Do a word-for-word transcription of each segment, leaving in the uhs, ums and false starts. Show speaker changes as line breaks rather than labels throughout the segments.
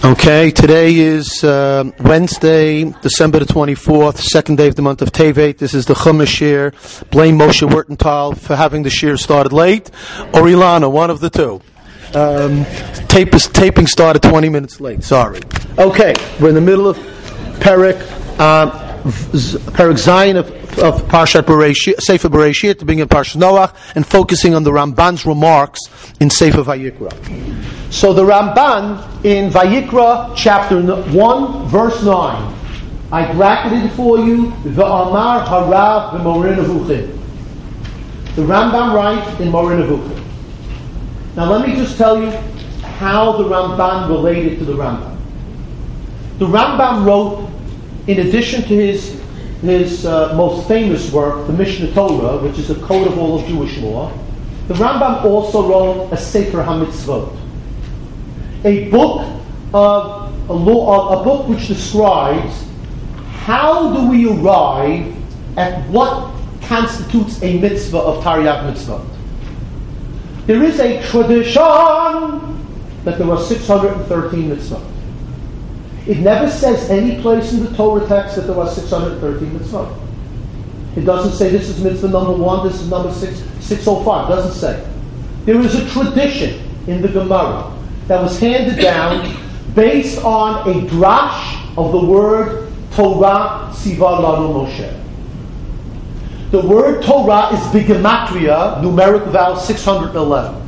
Okay, today is uh, Wednesday, December the twenty-fourth, second day of the month of Tevet. This is the Chumash Shir. Blame Moshe Wertenthal for having the Shir started late, or Ilana, one of the two. Um, tape is, taping started twenty minutes late, sorry. Okay, we're in the middle of Perek, uh, Perek Zayin of, of Parshat Bereshit, Sefer Bereshit, the beginning of Parshat Noach, and focusing on the Ramban's remarks in Sefer Vayikra. So the Ramban in Vayikra chapter one verse nine, I bracketed it for you. V'amar harav v'morin avuchim. The Rambam writes in Morin Avuchim. Now let me just tell you how the Ramban related to the Rambam. The Rambam wrote, in addition to his his uh, most famous work, the Mishnah Torah, which is a code of all of Jewish law, the Rambam also wrote a Sefer HaMitzvot. A book of a law, a book which describes how do we arrive at what constitutes a mitzvah of Taryag mitzvah. There is a tradition that there are six hundred thirteen mitzvot. It never says any place in the Torah text that there are six hundred thirteen mitzvot. It doesn't say this is mitzvah number one, this is number six, six oh five. It doesn't say. There is a tradition in the Gemara that was handed down based on a drash of the word Torah Tziva Lanu Moshe. The word Torah is bigematria, numeric vowel six hundred eleven.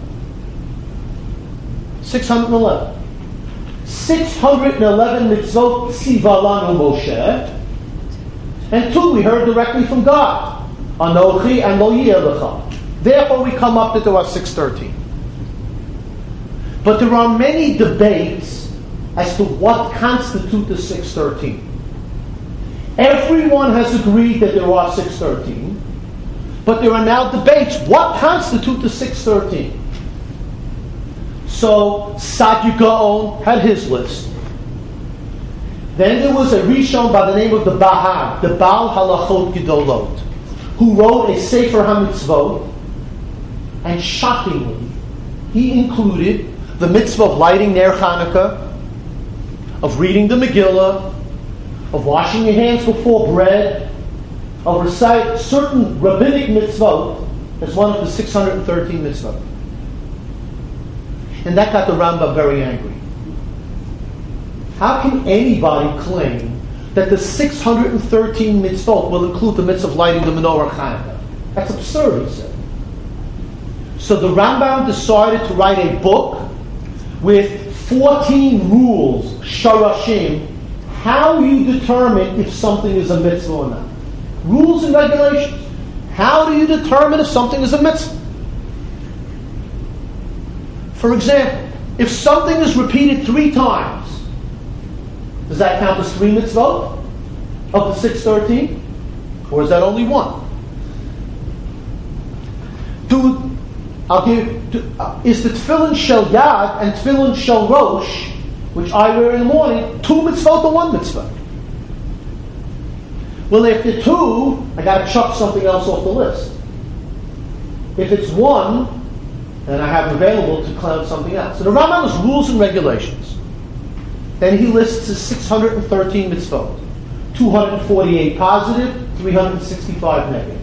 six hundred eleven. six hundred eleven mitzvot Tziva Lanu Moshe. And two, we heard directly from God. Anochi and Lo Yeh Lecha. Therefore we come up that there are six hundred thirteen. But there are many debates as to what constitutes the six hundred thirteen. Everyone has agreed that there are six hundred thirteen, but there are now debates. What constitutes the six hundred thirteen? So Saadia Gaon had his list. Then there was a Rishon by the name of the Bahar, the Baal Halachot Gedolot, who wrote a Sefer HaMitzvot, and shockingly, he included the mitzvah of lighting Ner Chanukah, of reading the Megillah, of washing your hands before bread, of recite certain rabbinic mitzvot as one of the six hundred thirteen mitzvot. And that got the Rambam very angry. How can anybody claim that the six hundred thirteen mitzvot will include the mitzvah of lighting the menorah Chanukah? That's absurd, he said. So the Rambam decided to write a book with fourteen rules, sharashim, how you determine if something is a mitzvah or not. Rules and regulations. How do you determine if something is a mitzvah? For example, if something is repeated three times, does that count as three mitzvot of the six hundred thirteen? Or is that only one? Do I'll give, uh, is the tefillin shel yad and tefillin shel rosh, which I wear in the morning, two mitzvot or one mitzvah? Well, if they're two, I got to chuck something else off the list. If it's one, then I have available to count something else. So the Rambam has rules and regulations. Then he lists his six hundred thirteen mitzvot, two hundred forty-eight positive, three hundred sixty-five negative.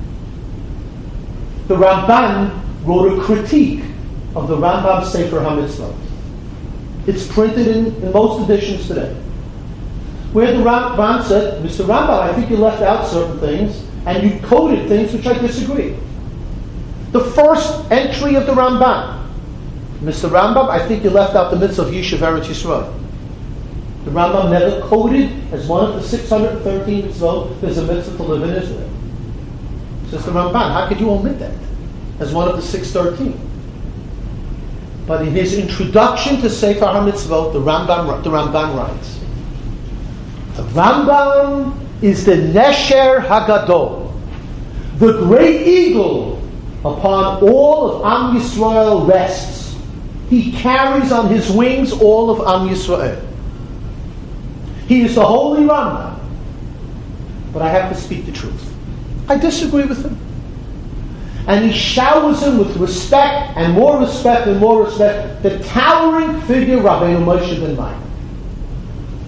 The Ramban wrote a critique of the Rambam Sefer HaMitzvot. It's printed in, in most editions today. Where the Ramban said, Mister Rambam, I think you left out certain things, and you coded things which I disagree. The first entry of the Ramban, Mister Rambam, I think you left out the mitzvah of Yishuv Eretz Yisrael. The Rambam never coded as one of the six hundred thirteen mitzvot, there's a mitzvah to live in Israel. Says the Ramban, how could you omit that as one of the six hundred thirteen? But in his introduction to Sefer HaMitzvot, the Rambam, the Rambam writes, the Rambam is the Nesher Hagadol, the great eagle upon all of Am Yisrael rests. He carries on his wings all of Am Yisrael. He is the holy Rambam. But I have to speak the truth. I disagree with him. And he showers him with respect, and more respect, and more respect, the towering figure Rabbeinu Moshe ben Maimon.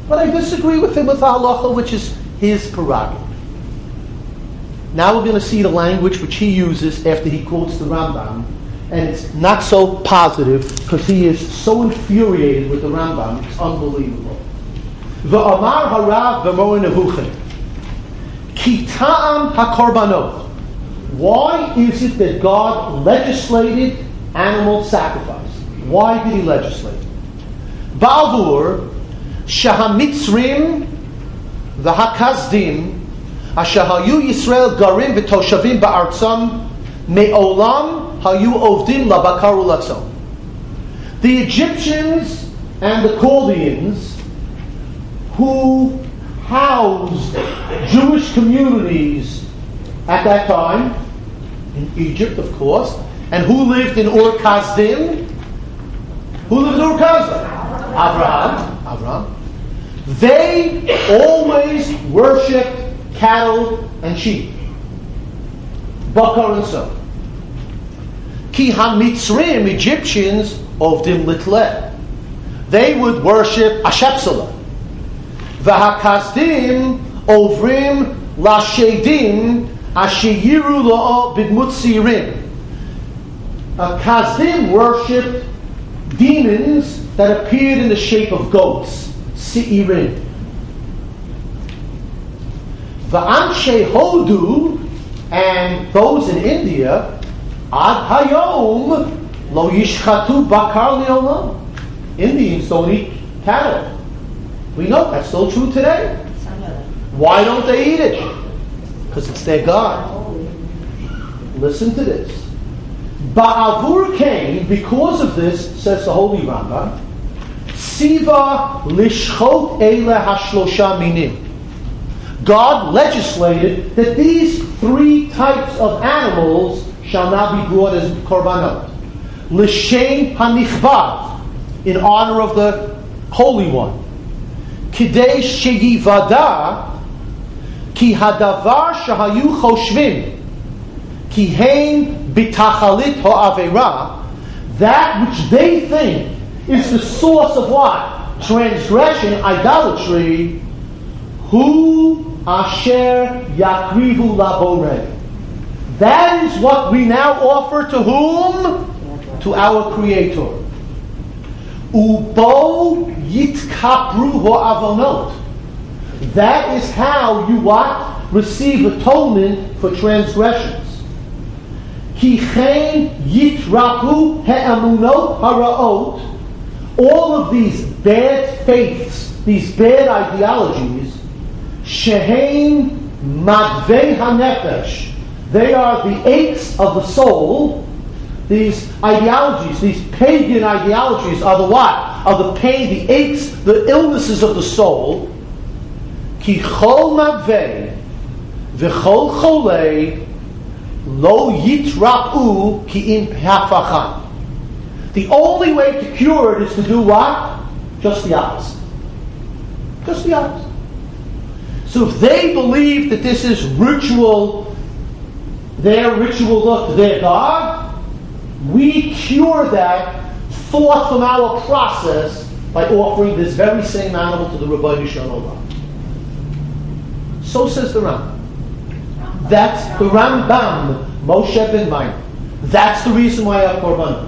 But I disagree with him with halacha, which is his prerogative. Now we're going to see the language which he uses after he quotes the Rambam, and it's not so positive because he is so infuriated with the Rambam. It's unbelievable. V'amar harav b'mor nevuchim ki ta'am hakorbanot. Why is it that God legislated animal sacrifice? Why did he legislate? Ba'avur shahamitzrim v'hakazdim asher hayu Yisrael garim v'toshavim ba'artzam me'olam hayu ovdim labakar u'latzon. The Egyptians and the Chaldeans, who housed Jewish communities at that time, in Egypt, of course, and who lived in Ur Kasdim? Who lived in Ur Kasdim? Abraham. Abraham. They always worshipped cattle and sheep. Bakar and so. Ki ha-Mitzrim, Egyptians, ovdim litleh. They would worship Ashepsala. V'ha-Kasdim ovrim la-shedim ashiyiru lo bidmut sirim. Kasdim worshipped demons that appeared in the shape of goats, Si'irim. V'anshe Hodu, and those in India, Ad Hayom lo yishchatu bakar le'olam. Indians don't eat cattle. We know that's still true today. Why don't they eat it? Because it's their God. Listen to this. Ba'avur came, because of this, says the Holy Rambam, Siva lishchot eile hashlosha minim. God legislated that these three types of animals shall not be brought as korbanot. L'shem hanichvad, in honor of the Holy One. Kidei sheyivada ki hadavar shahayu choshvim ki hein bitachalit ha'avera, that which they think is the source of what? Transgression, idolatry. Hu asher yakrivu labore. That is what we now offer to whom? To our Creator. Ubo yitkapru ha'avonot. That is how you what? Receive atonement for transgressions. Ki chen yitrapu he'amunot haraot. All of these bad faiths, these bad ideologies, shehein madvei hanefesh, they are the aches of the soul. These ideologies, these pagan ideologies are the what? Are the pain, the aches, the illnesses of the soul. Ki chol madvei v'chol cholei lo yitrapu ki im hafachan. The only way to cure it is to do what? Just the opposite. Just the opposite. So if they believe that this is ritual, their ritual look to their God, we cure that thought from our process by offering this very same animal to the Rebbeinu Shalom. So says the Rambam. That's the Rambam, Moshe ben Maimon. That's the reason why I have korbanot.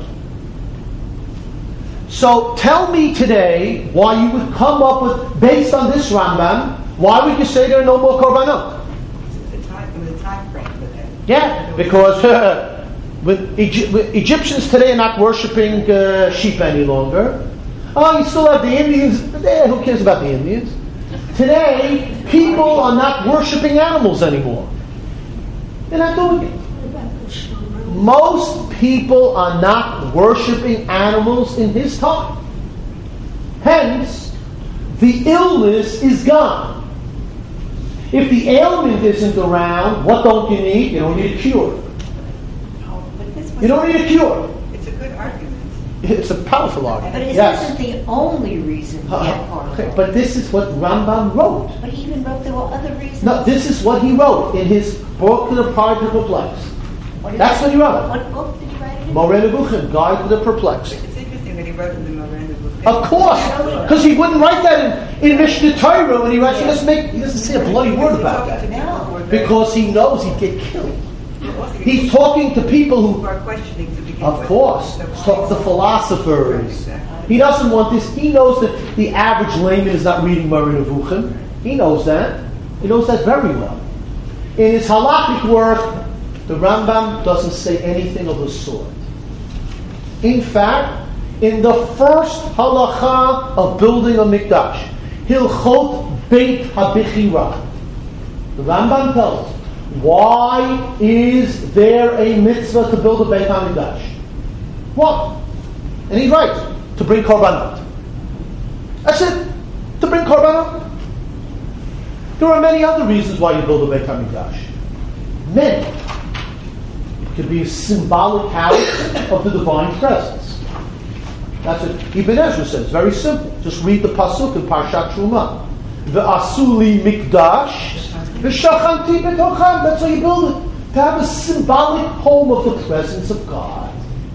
So tell me today why you would come up with, based on this Rambam, why would you say there are no more korbanot?
It's the time, the time frame for that.
Yeah, because uh, with, Egy- with Egyptians today are not worshipping uh, sheep any longer. Oh, you still have the Indians. Eh, who cares about the Indians? Today, people are not worshipping animals anymore. They're not doing it. Most people are not worshipping animals in his time. Hence, the illness is gone. If the ailment isn't around, what don't you need? You don't need a cure.
Oh, but this was
You don't need a cure.
It's a good argument.
It's a powerful argument.
But it
yes.
isn't the only reason he had
Uh,
korbanot.
okay, but this is what Rambam wrote.
But he even wrote there were other reasons.
No, this is what he wrote in his book to the Pride to Perplex.
What did
That's
he-
what he wrote.
What book did you write it in?
Moreh Nevuchim, Guide to the Perplexed.
It's interesting that he wrote in the Moreh Nevuchim
Of course, because he wouldn't write that in, in Mishnah Torah when he writes. He doesn't make. He doesn't say a bloody word about that because he knows he'd get killed. He's talking to people who
are questioning to begin
of
with.
course, talk the philosophers. He doesn't want this. He knows that the average layman is not reading Moreh Nevuchim. He knows that. He knows that very well. In his halakhic work, the Rambam doesn't say anything of the sort. In fact, in the first halacha of building a mikdash, Hilchot Beit HaBechira, the Rambam tells us, why is there a mitzvah to build a Beit HaMikdash? What? And he writes, to bring korbanot. That's it. To bring korbanot. There are many other reasons why you build a Beit HaMikdash. Many. It could be a symbolic house of the divine presence. That's what Ibn Ezra says. Very simple. Just read the pasuk in Parshat Truma. Ve'asu li mikdash v'shachanti betocham. That's how you build it. To have a symbolic home of the presence of God.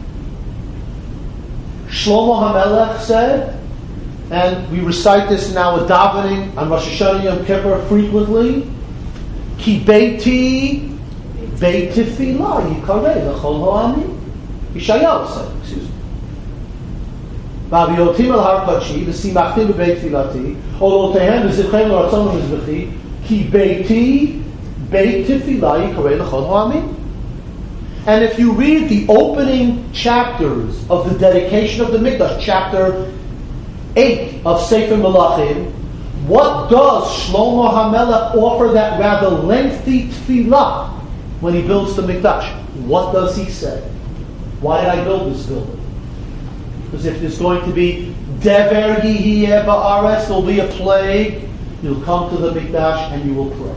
Shlomo HaMelech said, and we recite this in our davening on Rosh Hashanah Yom Kippur frequently, Ki beiti beit tefillah yikareh l'chol ha'amim. Yeshayahu said, excuse me. V'aviyotim el har kadoshi v'simachtim b'beit tefillati olotehem v'zivchem l'ratzon v'mizbechi ki beiti beit tefillah yikareh l'chol ha'amim. And if you read the opening chapters of the dedication of the Mikdash, chapter eight of Sefer Melachim, what does Shlomo HaMelech offer that rather lengthy tefillah when he builds the Mikdash? What does he say? Why did I build this building? Because if there's going to be Dever Yihiyeh Ba'aretz, there'll be a plague, you'll come to the Mikdash and you will pray.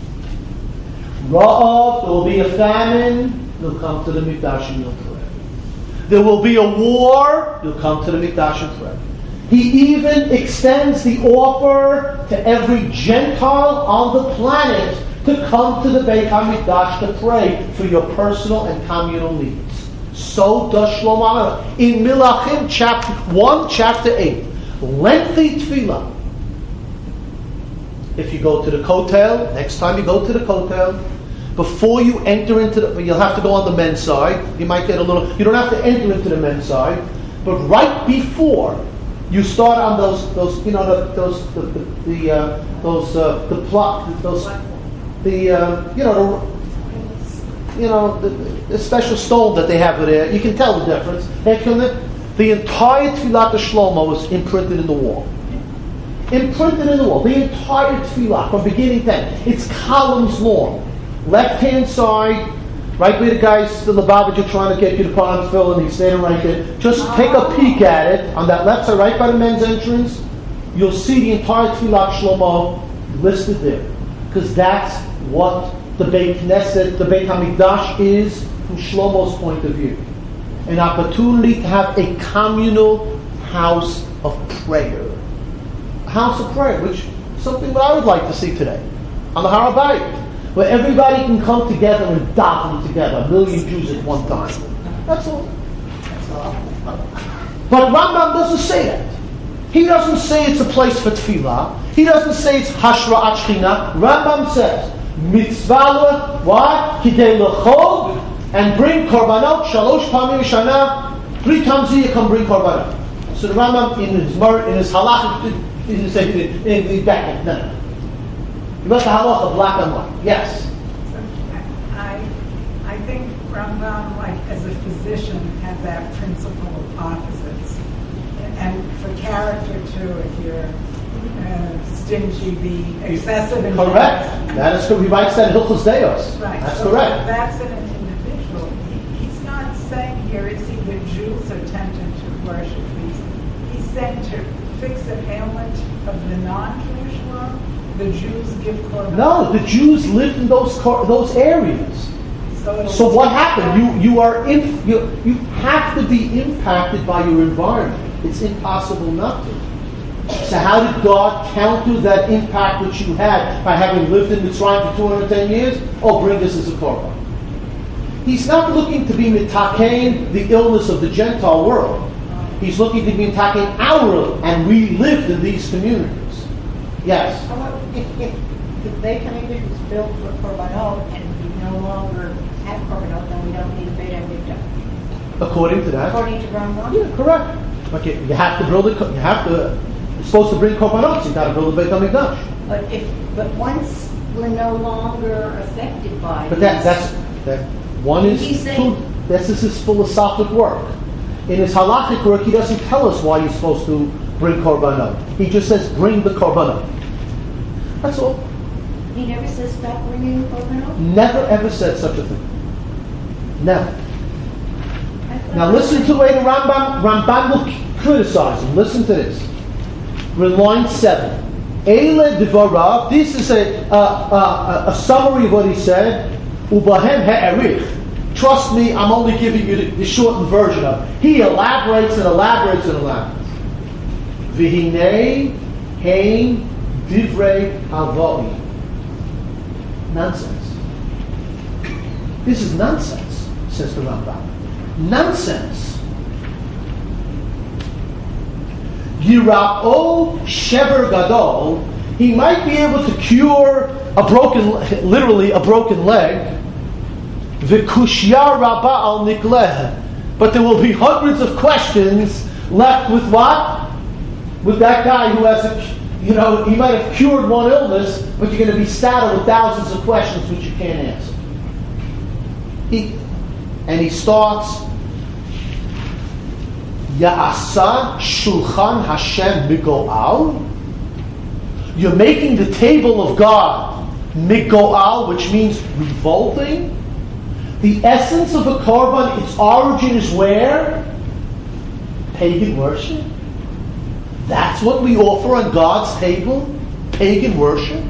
Ra'av, there will be a famine, you'll come to the Mikdash and you'll pray. There will be a war, you'll come to the Mikdash and pray. He even extends the offer to every Gentile on the planet to come to the Beit HaMikdash to pray for your personal and communal needs. So does Shlomo HaMelech. In Melachim, chapter one, chapter eight, lengthy tefillah. If you go to the Kotel, next time you go to the Kotel, before you enter into the, you'll have to go on the men's side. You might get a little, you don't have to enter into the men's side, but right before you start on those, those, you know, the, those, the, the, the uh, those, uh, the plot, those, the, uh, you know, the, you know, the, the special stone that they have there. You can tell the difference. The entire Tfilat of Shlomo is imprinted in the wall. Imprinted in the wall. The entire Tfilah from beginning to end. It's columns long. Left hand side, right where the guys, the Lubavitch are trying to get you to put on fill, and he's standing right there. Just take a peek at it on that left side, right by the men's entrance. You'll see the entire Tfilat Shlomo listed there, because that's what the Beit Knesset, the Beit Hamikdash is from Shlomo's point of view. An opportunity to have a communal house of prayer, a house of prayer, which is something that I would like to see today on the Har HaBayit, where everybody can come together and daven together, a million Jews at one time. That's all. But Rambam doesn't say that. He doesn't say it's a place for tefillah. He doesn't say it's Hashra'at Shechina. Rambam says, mitzvah, what? Kidei l'chol, and bring korbanot, shalosh pamim shana, three times a year come bring korbanot. So the Rambam in his in his halach, he didn't say it in the back. No, no. You must have halacha black and white. Yes.
I, I think Rambam, like as a physician, had that principle of opposites, and for character too. If you're uh, stingy, be excessive. In
correct. That is correct. He writes that in Hilchos Deos.
Right.
That's
so
correct.
That's an individual. He, he's not saying here it's the Jews are tempted to worship these. He's saying to fix an ailment of the non-Jewish world. The Jews give korban.
No, the Jews lived in those those areas. So, so what happened? You you are in, you you have to be impacted by your environment. It's impossible not to. So how did God counter that impact which you had by having lived in Mitzrayim for two hundred ten years? Oh, bring this as a korban. He's not looking to be mitakein the illness of the Gentile world. He's looking to be attacking our, and we lived in these communities. Yes?
However, if, if the Beit HaMikdash was built for Korbanot and we no longer have Korbanot, then we don't need a Beit HaMikdash.
According to that.
According to Rambam?
Yeah, correct. But you, you have to build it, you have to, you're supposed to bring korbanot, you've got to build a Beit HaMikdash.
But if, but once we're no longer affected by
But that,
these-
that's, that one is,
He's saying-
two, this is his philosophic work. In his halachic work, he doesn't tell us why you're supposed to bring korbanot. He just says, bring the korbanot. That's all.
he never says stop bringing Korbanot?
Never ever said such a thing. Never.
I thought-
Now listen to the way the Rambam, Rambam will criticize him. Listen to this. We're in line seven. Eile Devarav. This is a, uh, uh, a summary of what he said. Ubahem he'erich. Trust me, I'm only giving you the, the shortened version of it. He elaborates and elaborates and elaborates. V'hinei hein divrei avoi. Nonsense. This is nonsense, says the Rambam. Nonsense. Yira'o shever gadol. He might be able to cure a broken, literally a broken leg. V'kushya rabba al nikleh. But there will be hundreds of questions left with what? With that guy who has a, you know, he might have cured one illness, but you're going to be saddled with thousands of questions which you can't answer. He, and he starts, Ya'asa shulchan Hashem migo'al. You're making the table of God migo'al, which means revolting. The essence of a korban, its origin is where? Pagan worship. That's what we offer on God's table? Pagan worship?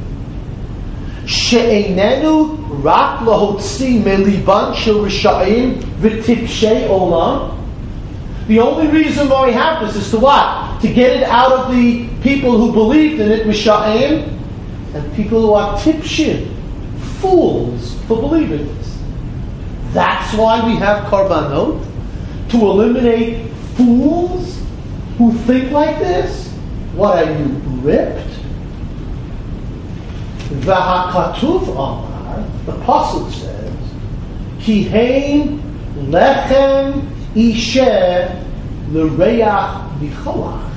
She'einenu rak lahotzi meliban shel risha'im v'tipshei olam. The only reason why we have this is to what? To get it out of the people who believed in it, risha'im, and people who are tipshim, fools, for believing this. That's why we have korbanot, to eliminate fools who think like this. What are you, ripped? V'hakatuv amar, the pasuk says, Ki hein lechem isher l'reach bicholach.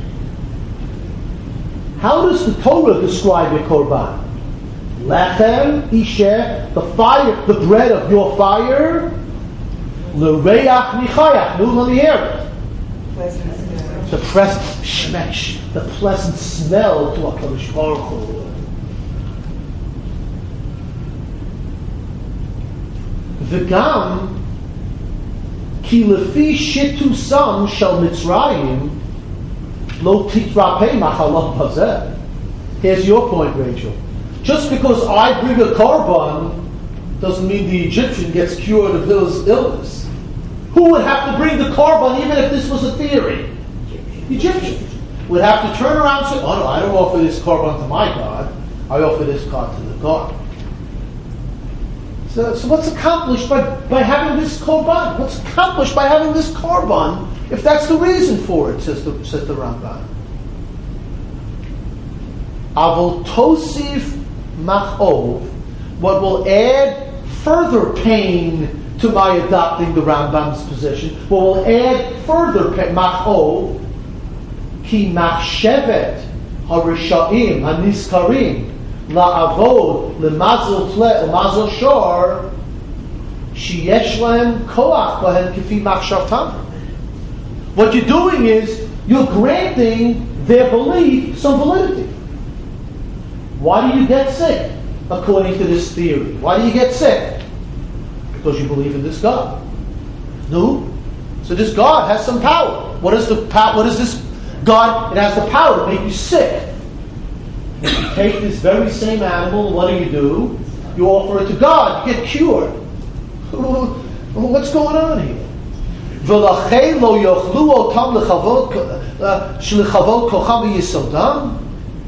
How does the Torah describe a korban? Lechem isher, the fire, the bread of your fire, l'reach michayach. No, let me hear it. The pleasant shmesh, the pleasant smell to HaKadosh Baruch Hu. V'gam ki lefi shitusam shel Mitzrayim lo titrapei machalot bazeh. Here's your point, Rachel. Just because I bring a korban doesn't mean the Egyptian gets cured of his illness. Who would have to bring the korban even if this was a theory? The Egyptian would have to turn around and say, oh no, I don't offer this korban to my God. I offer this God to the God. So, so what's accomplished by, by having this korban? What's accomplished by having this korban if that's the reason for it, says the, says the Rambam. Avol tosif machov, what will add further pain to my adopting the Rambam's position, what will add further pain, machov, ki machshevet harisha'im haniskarim la'avod l'mazel tle l'mazel shor sheyesh lahem koach bahem kifi machshavtam. What you're doing is you're granting their belief some validity. Why do you get sick? According to this theory. Why do you get sick? Because you believe in this God. No? So this God has some power. What is the power? What is this God? It has the power to make you sick. If you take this very same animal, what do you do? You offer it to God. You get cured. What's going on here? V'lachei lo yochlu otam lechavot shlechavot kocham v'yisodam.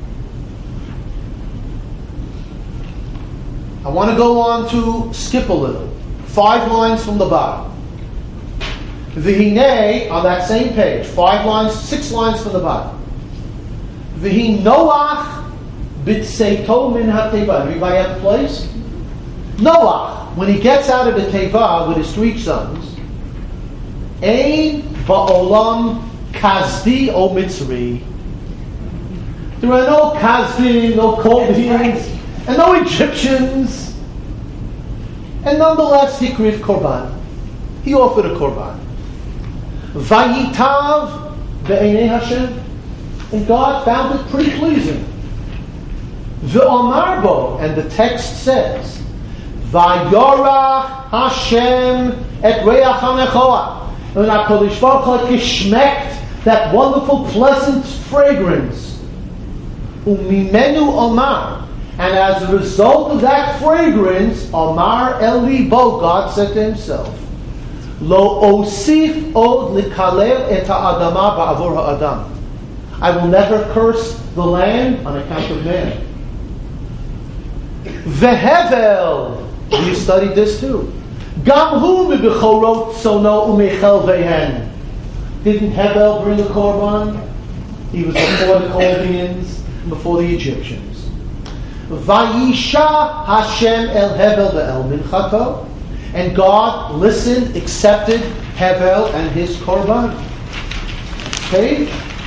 I want to go on to skip a little. Five lines from the bottom. V'hinei, on that same page, five lines, six lines from the bottom. V'hi Noach b'tseito min ha-teva. Everybody have the place? Noach, when he gets out of the teva with his three sons, ein ba'olam kazdi o mitzri. There are no Kazdim, no Chaldeans, and no Egyptians. And nonetheless, he kriyv korban. He offered a korban. Vayitav be'enei Hashem. And God found it pretty pleasing. Ve'omar bo, and the text says, Vayorach Hashem et reach hanechoah. And HaKadosh Baruch Hu geschmeckt that wonderful, pleasant fragrance. Umimenu Omar, and as a result of that fragrance, Omar El Libo, God said to himself, Lo osif od likalel et ha'adama ba'avur ha'adam. I will never curse the land on account of man. Vehevel, you studied this too. Gam hu mibechorot sono umechel vehen. Didn't Hevel bring a korban? He was before the Chaldeans, before the Egyptians. Vayisha Hashem el Hevel ve'el minchato, and God listened, accepted Hevel and his korban. Okay?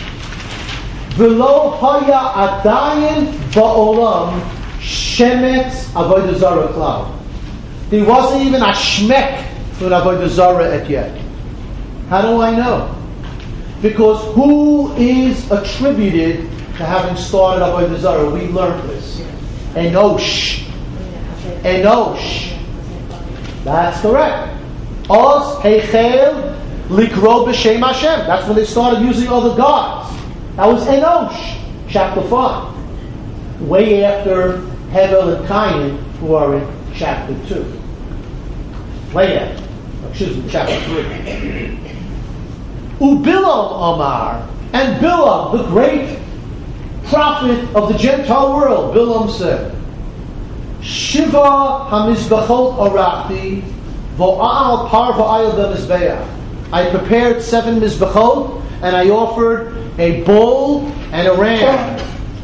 V'lo haya adayin ba'olam shemetz avodah zarah klal. There wasn't even a shmek for avodah zarah at yet. How do I know? Because who is attributed to having started Avodah Zarah? We learned this. Enosh. Enosh. That's correct. Oz Heichel Likro B'Shem Hashem. That's when they started using other gods. That was Enosh, chapter five. Way after Hevel and Cain, who are in chapter two. Way after. Excuse me, chapter three. Ubilam Amar, and Bilam, the great prophet of the Gentile world, Bilam said, Shiva hamizbachot arachti vo'al par v'ayil b'mizbeach. I prepared seven mizbachot and I offered a bull and a ram.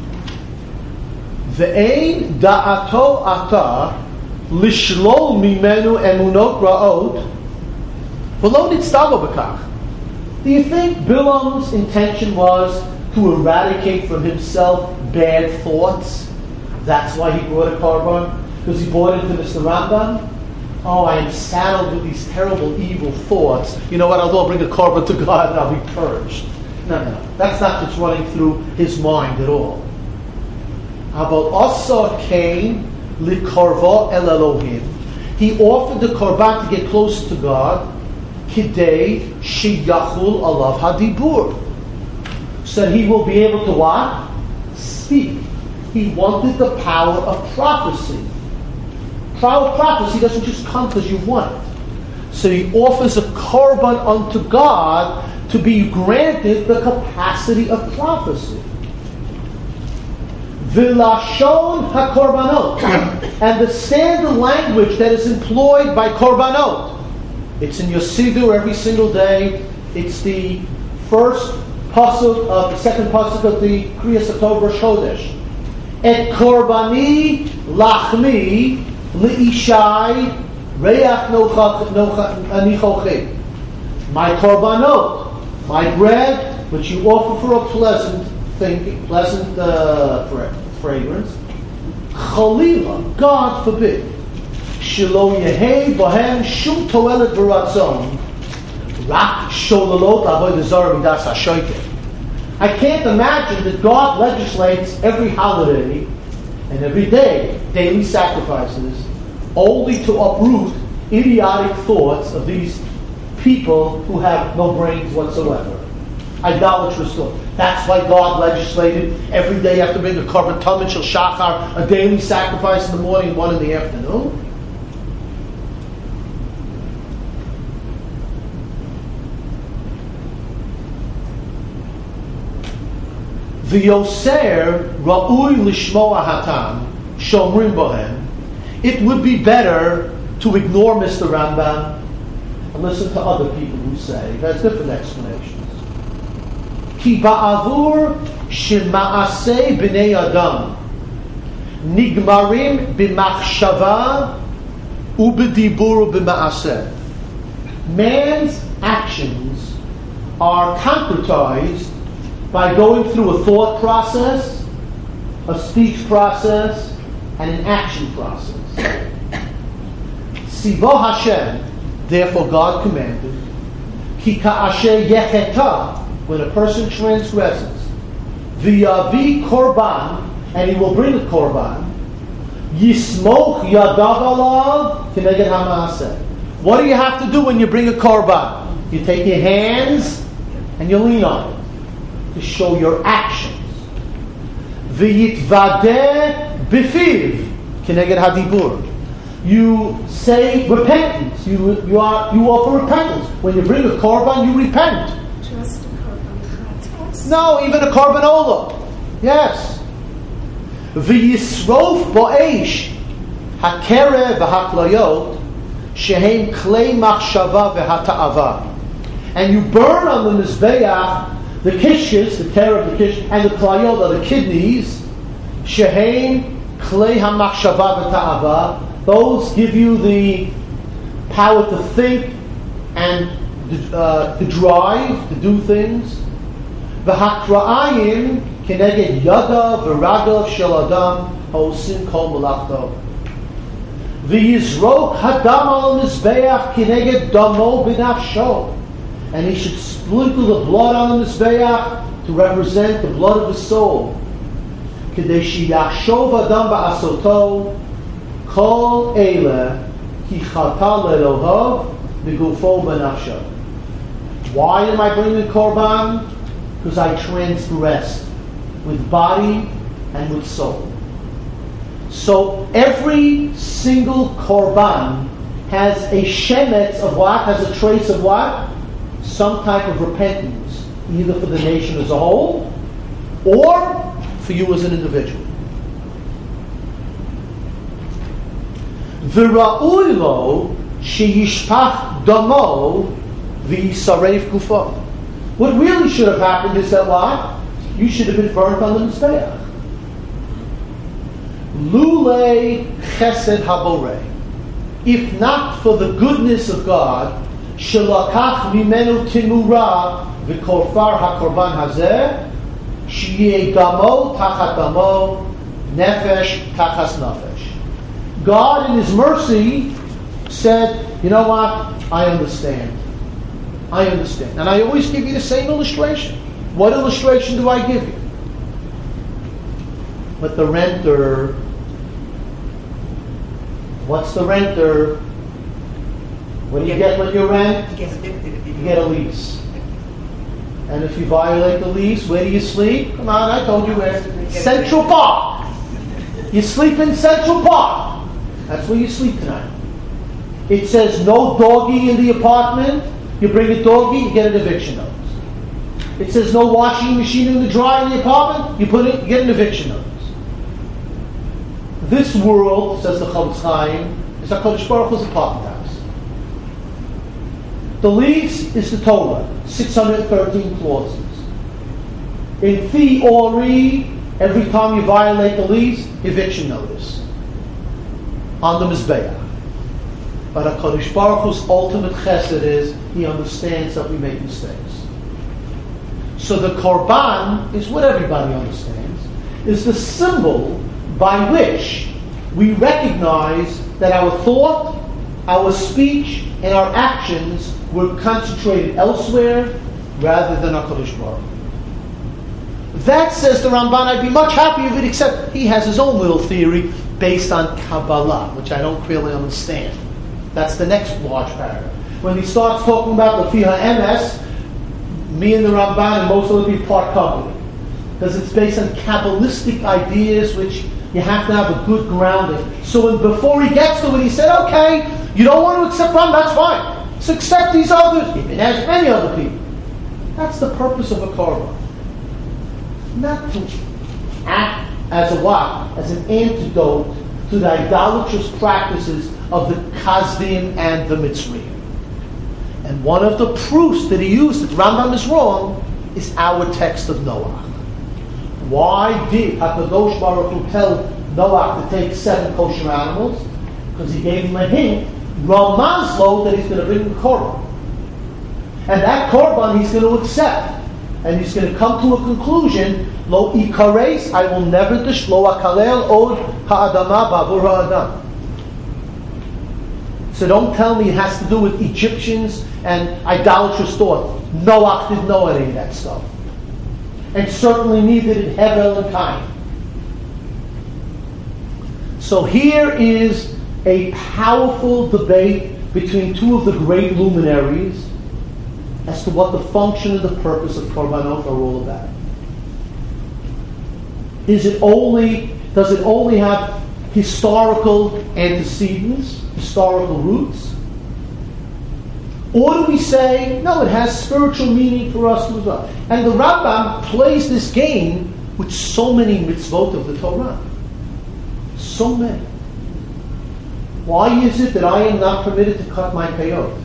Ve'ein da'ato ata lishlol mimenu emunot ra'ot v'lo nitztavo b'kach. Do you think Bilam's intention was to eradicate from himself bad thoughts? That's why he brought a korban? Because he bought into Mister Rambam? Oh, I am saddled with these terrible, evil thoughts. You know what? I'll go bring a korban to God and I'll be purged. No, no, no. That's not what's running through his mind at all. How about Asa Cain likarva el Elohim? He offered the korban to get closer to God. Kidei sheyachul alav hadibur, so that he will be able to what? Speak. He wanted the power of prophecy. Power of prophecy doesn't just come because you want it. So he offers a korban unto God to be granted the capacity of prophecy. V'lashon hakorbanot, and the standard language that is employed by korbanot. It's in your siddur every single day. It's the first pasuk of the second pasuk of the Kriyas Atov Rosh Chodesh. Et korbani lachmi liishai reach nichochi. My korbanot, my bread, which you offer for a pleasant thing, pleasant uh, fragrance. Chalila, God forbid. Shelo yehei bohem shum toelet v'ratzon rak sholalot avodah zarah midas hashoyte. I can't imagine that God legislates every holiday and every day daily sacrifices only to uproot idiotic thoughts of these people who have no brains whatsoever. Idolatrous thought. That's why God legislated every day you have to bring a korban tamid shel shachar, a daily sacrifice in the morning, one in the afternoon. V'yoser ra'ui lishmoa hatam shomrim bohem. It would be better to ignore Mister Rambam and listen to other people who say, it has different explanations. Ki ba'avur shema'aseh b'nei adam nigmarim b'machshava u'b'dibur b'ma'aseh. Man's actions are concretized by going through a thought process, a speech process, and an action process. Sivo Hashem, therefore God commanded, Ki ka'asher yecheta, when a person transgresses, v'yavi korban, and he will bring a korban, yismoch yadav alav k'neged ha'maaseh. What do you have to do when you bring a korban? You take your hands and you lean on it to show your actions. V'yitvadeh b'fiv k'neged hadibur. You say repentance. You you are you offer repentance. When you bring a korban, you repent.
Just a korban chatas?
No, even a korban olah. Yes. V'yisrof bo'esh hakerev v'haklayot shehem klei machshava v'hata'ava. And you burn on the mizbeach the kishkes, the kerev, the kish, and the klayot are the kidneys. Shehem klei hamachshava v'hata'ava. Those give you the power to think and uh, to drive, to do things. V'hakra'ayim keneged yada v'ragav shel adam ha'osim kol melachto. V'yizrok hadam al mizbeach keneged damo b'nafsho. And he should sprinkle the blood on the mizbeach to represent the blood of the soul. Kedei sheyachshov adam ba'asoto Kol eile ki chata le'elohav begufo b'nafsho. Why am I bringing korban? Because I transgressed with body and with soul. So every single korban has a shemetz of what? Has a trace of what? Some type of repentance, either for the nation as a whole or for you as an individual. V'ra'ui lo sheyishpach damo v'yisareif gufo. What really should have happened is that what? You should have been burnt on the mizbeach. Lulei chesed haborei. If not for the goodness of God, shelakach mimenu timura v'korfar hakorban hazeh sheyeh damo tachat damo nefesh tachas nefesh. God, in His mercy, said, you know what? I understand. I understand. And I always give you the same illustration. What illustration do I give you? But the renter, what's the renter? What do you get when you rent?
You get evicted if you
You get a lease. And if you violate the lease, where do you sleep? Come on, I told you where. Central Park. You sleep in Central Park. That's where you sleep tonight. It says no doggy in the apartment. You bring a doggy, you get an eviction notice. It says no washing machine in the dryer in the apartment. You put it, you get an eviction notice. This world, says the Chavetz Chaim, is HaKadosh Baruch Hu's apartment house. The lease is the Torah, six hundred thirteen clauses. In theory, every time you violate the lease, eviction notice on the Mizbeach. But HaKadosh Baruch Hu's ultimate chesed is He understands that we make mistakes. So the Korban is what everybody understands, is the symbol by which we recognize that our thought, our speech, and our actions were concentrated elsewhere rather than HaKadosh Baruch Hu. That, says the Ramban, I'd be much happier if it, except he has his own little theory based on Kabbalah, which I don't really understand. That's the next large paragraph. When he starts talking about the Fiha M S, me and the Ramban and most of the people part company. Because it's based on Kabbalistic ideas which you have to have a good grounding. So when, before he gets to it, he said, okay, you don't want to accept Ram, that's fine. So accept these others, even as many other people. That's the purpose of a korban. Not to act as a what? As an antidote to the idolatrous practices of the Kasdim and the Mitzrayim. And And one of the proofs that he used that Rambam is wrong is our text of Noah. Why did HaKadosh Baruch Hu tell Noah to take seven kosher animals? Because he gave him a hint, Ramaz lo, that he's going to bring the korban. And that korban he's going to accept. And he's going to come to a conclusion, lo ikares, I will never dish, lo akalel od ha'adama bavur ha'adam. So don't tell me it has to do with Egyptians and idolatrous thought. Noah didn't know any of that stuff. And certainly neither did Hevel and Cain. So here is a powerful debate between two of the great luminaries as to what the function and the purpose of Korbanot are all about. Is it only, does it only have historical antecedents, historical roots? Or do we say, no, it has spiritual meaning for us as well? And the Rambam plays this game with so many mitzvot of the Torah. So many. Why is it that I am not permitted to cut my peyot?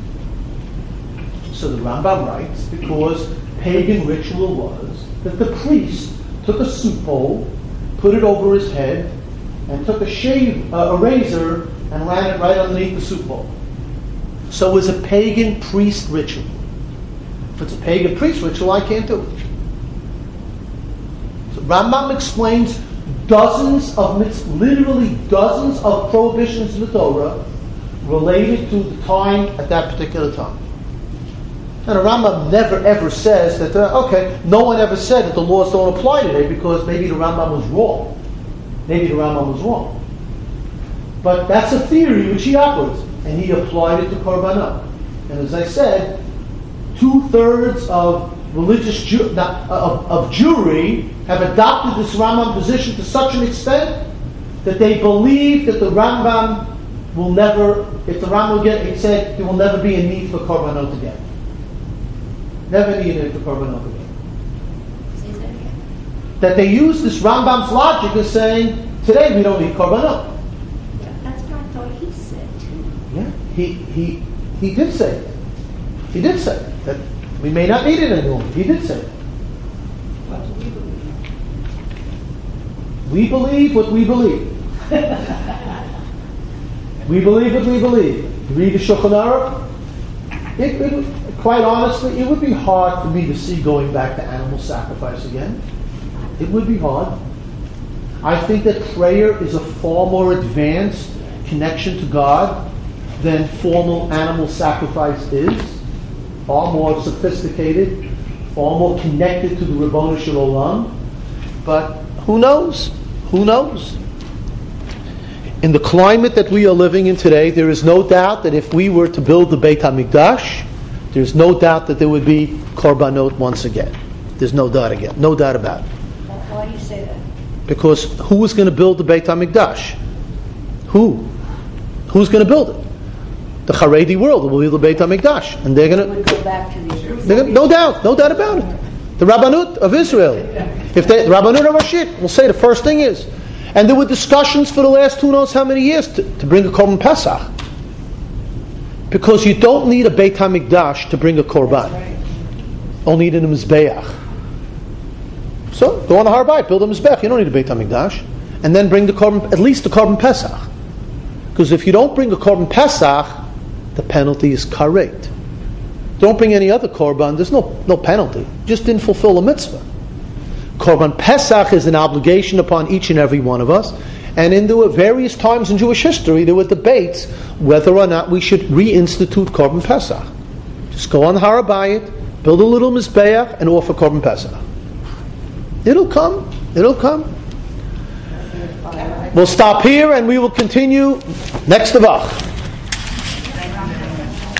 So the Rambam writes, because pagan ritual was that the priest took a soup bowl, put it over his head, and took a shave, uh, a razor, and ran it right underneath the soup bowl. So it was a pagan priest ritual. If it's a pagan priest ritual, I can't do it. So Rambam explains dozens of, literally dozens of prohibitions in the Torah related to the time at that particular time. And the Rambam never ever says that, uh, okay, no one ever said that the laws don't apply today because maybe the Rambam was wrong. Maybe the Rambam was wrong. But that's a theory which he operates, and he applied it to Korbanot. And as I said, two-thirds of religious Jew, not, of, of Jewry have adopted this Rambam position to such an extent that they believe that the Rambam will never, if the Rambam will get, it said there will never be a need for Korbanot again. Never need it for Korbanot again.
Say that again.
That they use this Rambam's logic as saying, today we don't need Korbanot.
Yeah, that's what I thought he said too.
Yeah, he he he did say it. He did say it, that we may not need it anymore. He did say it.
What do we believe?
We believe what we believe. We believe what we believe. Read the Shulchan Aruch. It, it, quite honestly, it would be hard for me to see going back to animal sacrifice again. It would be hard. I think that prayer is a far more advanced connection to God than formal animal sacrifice is. Far more sophisticated, far more connected to the Ribono Shel Olam. But who knows? Who knows? In the climate that we are living in today, there is no doubt that if we were to build the Beit HaMikdash, there's no doubt that there would be Korbanot once again. There's no doubt again. No doubt about it.
Why do you say that?
Because who is going to build the Beit HaMikdash? Who? Who's going to build it? The Haredi world will build the Beit HaMikdash. And they're going
We would go back to the
to... No doubt. No doubt about it. The Rabbanut of Israel. If they, the Rabbanut of Rashid will say the first thing is. And there were discussions for the last who knows how many years to, to bring a Korban Pesach. Because you don't need a Beit HaMikdash to bring a Korban.
Right.
Only need a Mizbeach. So, go on the Har Bayit, build a Mizbeach. You don't need a Beit HaMikdash. And then bring the Korban, at least the Korban Pesach. Because if you don't bring a Korban Pesach, the penalty is karet. Don't bring any other Korban, there's no, no penalty. You just didn't fulfill a mitzvah. Korban Pesach is an obligation upon each and every one of us. And in the various times in Jewish history, there were debates whether or not we should reinstitute Korban Pesach. Just go on the Har Bayit, build a little Mizbeach, and offer Korban Pesach. It'll come. It'll come. We'll stop here and we will continue next Avach.